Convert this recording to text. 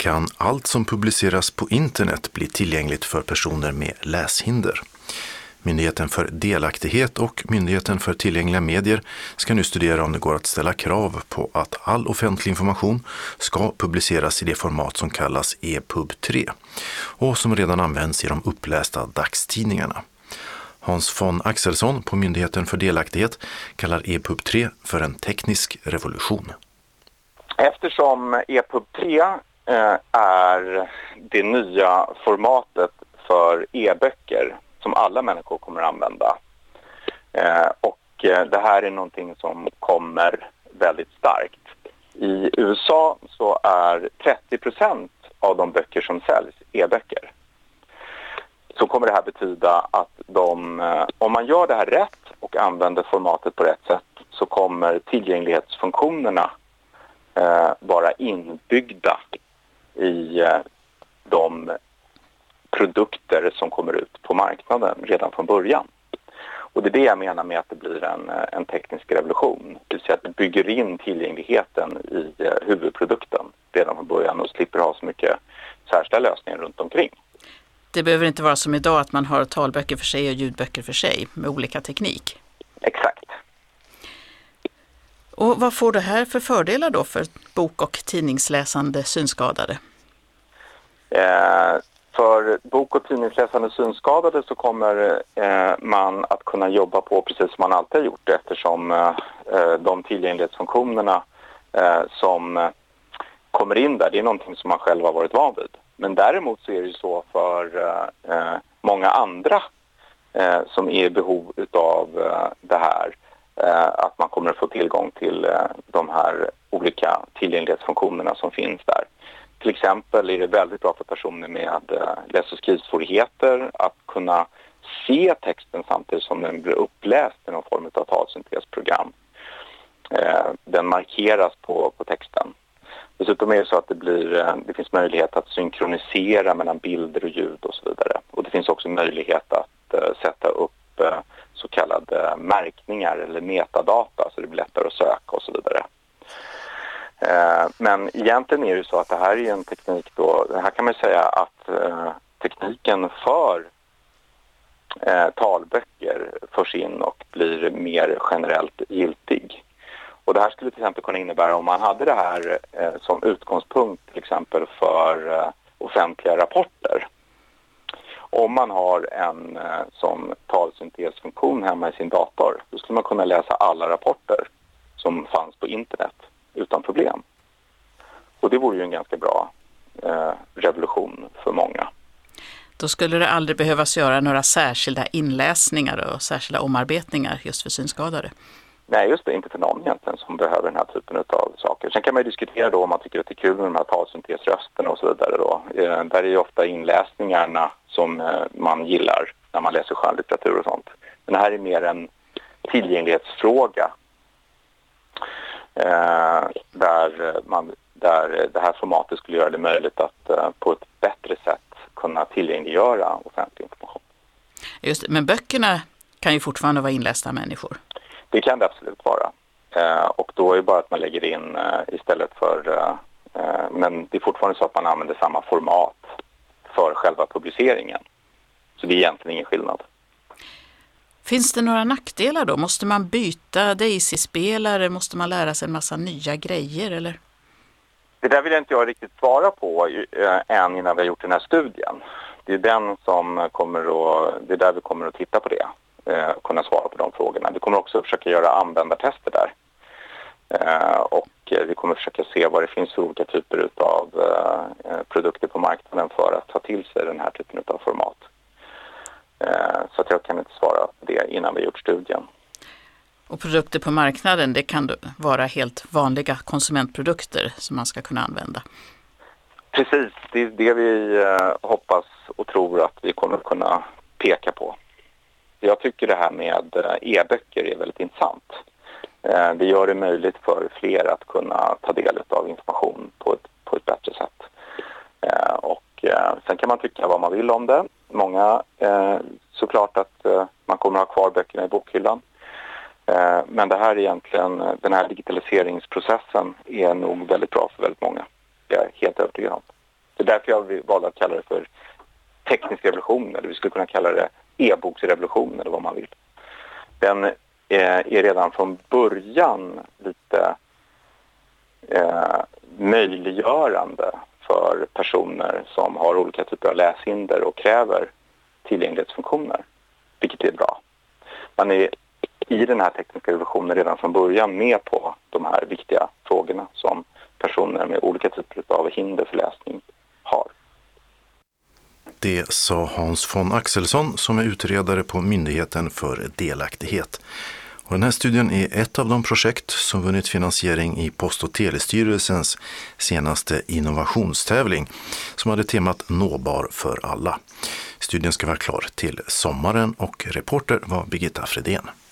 kan allt som publiceras på internet bli tillgängligt för personer med läshinder. Myndigheten för delaktighet och Myndigheten för tillgängliga medier ska nu studera om det går att ställa krav på att all offentlig information ska publiceras i det format som kallas EPUB 3 och som redan används i de upplästa dagstidningarna. Hans von Axelsson på Myndigheten för delaktighet kallar EPUB 3 för en teknisk revolution. Eftersom EPUB 3 är det nya formatet för e-böcker som alla människor kommer att använda. Och det här är någonting som kommer väldigt starkt. I USA så är 30% av de böcker som säljs e-böcker. Så kommer det här betyda att om man gör det här rätt och använder formatet på rätt sätt så kommer tillgänglighetsfunktionerna vara inbyggda i de produkter som kommer ut på marknaden redan från början. Och det är det jag menar med att det blir en teknisk revolution. Det vill säga att det bygger in tillgängligheten i huvudprodukten redan från början och slipper ha så mycket särskilda lösningar runt omkring. Det behöver inte vara som idag att man har talböcker för sig och ljudböcker för sig med olika teknik. Exakt. Och vad får det här för fördelar då för bok- och tidningsläsande synskadade? För bok- och tidningsläsande synskadade så kommer man att kunna jobba på precis som man alltid har gjort eftersom de tillgänglighetsfunktionerna som kommer in där, det är någonting som man själv har varit van vid. Men däremot så är det ju så för många andra som är i behov av det här att man kommer att få tillgång till de här olika tillgänglighetsfunktionerna som finns där. Till exempel är det väldigt bra för personer med läs- och skrivsvårigheter att kunna se texten samtidigt som den blir uppläst i någon form av talsyntesprogram. Den markeras på texten. Dessutom är det så att det finns möjlighet att synkronisera mellan bilder och ljud och så vidare. Och det finns också möjlighet att sätta upp så kallade märkningar eller metadata så det blir lättare att söka och så vidare. Men egentligen är det så att det här är en teknik då, här kan man säga att tekniken för talböcker förs in och blir mer generellt giltig. Och det här skulle till exempel kunna innebära om man hade det här som utgångspunkt till exempel för offentliga rapporter. Om man har en som talsyntesfunktion hemma i sin dator, då skulle man kunna läsa alla rapporter som fanns på internet utan problem. Och det vore ju en ganska bra revolution för många. Då skulle det aldrig behövas göra några särskilda inläsningar och särskilda omarbetningar just för synskadade. Nej, just det. Inte för någon egentligen som behöver den här typen av saker. Sen kan man ju diskutera då om man tycker att det är kul med de här talsyntesrösterna och så vidare då. Där är ju ofta inläsningarna som man gillar när man läser skönlitteratur och sånt. Men det här är mer en tillgänglighetsfråga. Där det här formatet skulle göra det möjligt att på ett bättre sätt kunna tillgängliggöra offentlig information. Just det, men böckerna kan ju fortfarande vara inlästa av människor. Det kan det absolut vara. Och då är det bara att man lägger in istället för... men det är fortfarande så att man använder samma format för själva publiceringen. Så det är egentligen ingen skillnad. Finns det några nackdelar då? Måste man byta Daisy-spelare? Måste man lära sig en massa nya grejer eller? Det där vill inte jag riktigt svara på än innan vi har gjort den här studien. Det är den som det är där vi kommer att titta på det. Kunna svara på de frågorna. Vi kommer också försöka göra användartester där. Och vi kommer försöka se vad det finns för olika typer av produkter på marknaden för att ta till sig den här typen av format. Så att jag kan inte svara på det innan vi har gjort studien. Och produkter på marknaden, det kan vara helt vanliga konsumentprodukter som man ska kunna använda. Precis, det är det vi hoppas och tror att vi kommer att kunna peka på. Jag tycker det här med e-böcker är väldigt intressant. Det gör det möjligt för fler att kunna ta del av information på ett bättre sätt. Och sen kan man tycka vad man vill om det. Många, såklart att man kommer att ha kvar böckerna i bokhyllan. Men det här egentligen, den här digitaliseringsprocessen är nog väldigt bra för väldigt många. Jag är helt övertygad om. Det är därför jag valde att kalla det för teknisk revolution, eller vi skulle kunna kalla det e-boksrevolution eller vad man vill. Den är redan från början lite möjliggörande för personer som har olika typer av läshinder och kräver tillgänglighetsfunktioner, vilket är bra. Man är i den här tekniska revolutionen redan från början med på de här viktiga frågorna som personer med olika typer av hinder för läsning har. Det sa Hans von Axelsson som är utredare på Myndigheten för delaktighet. Och den här studien är ett av de projekt som vunnit finansiering i Post- och telestyrelsens senaste innovationstävling som hade temat Nåbar för alla. Studien ska vara klar till sommaren och reporter var Birgitta Fredén.